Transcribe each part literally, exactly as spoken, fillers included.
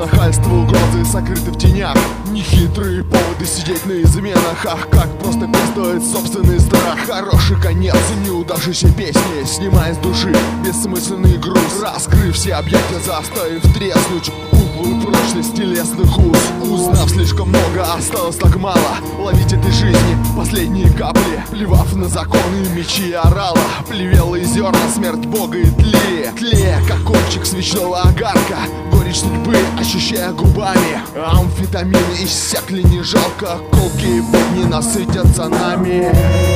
нахальство, угрозы сокрыты в тенях. Нехитрые поводы сидеть на изменах. Ах, как просто пестует собственный страх. Хороший конец неудавшейся песни, снимая с души бессмысленный груз. Раскрыв все объятия, заставив треснуть углую прочность телесных уз. Узнав слишком много, осталось так мало ловить этой жизни последние капли. Плевав на законы, мечи орала, плевелые зерна, смерть Бога и тле. Тле, как кончик свечного огарка, горечь судьбы ощущая губами. Амфетамины иссякли, не жалко, колкие будни насытятся нами.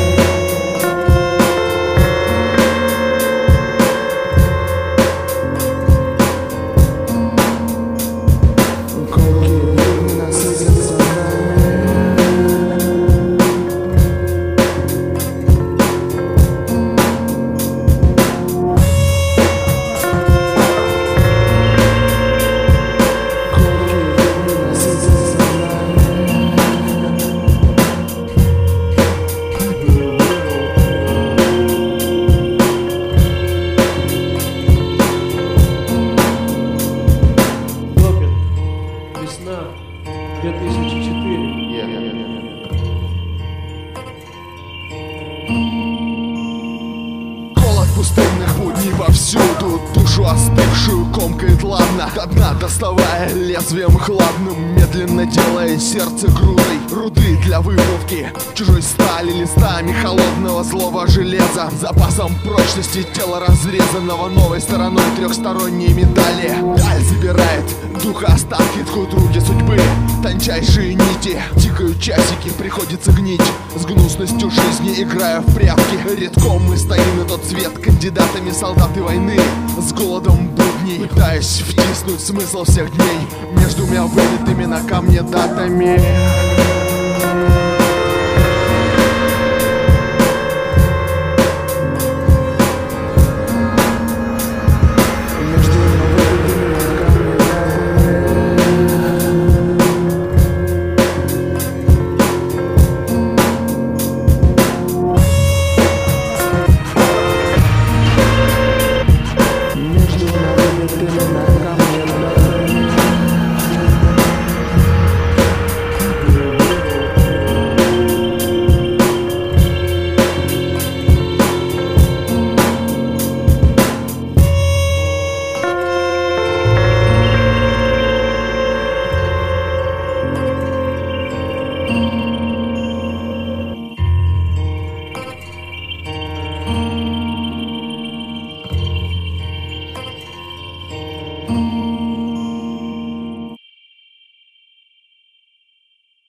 две тысячи четыре. Yeah, yeah, yeah, yeah. Холод пустынных будней повсюду, душу остывшую комкает ладно, до дна доставая лезвием хладным, медленно делая сердце грудой руды для выплавки чужой стали, листами холодного злого железа, запасом прочности тела разрезанного новой стороной трехсторонней медали. Даль забирает духа остатки други судьбы, тончайшие нити, тикают часики, приходится гнить с гнусностью жизни, играя в прятки. Редком мы стоим на тот свет кандидатами солдаты войны, с голодом будней, пытаясь втиснуть смысл всех дней между двумя вылитыми на камне датами.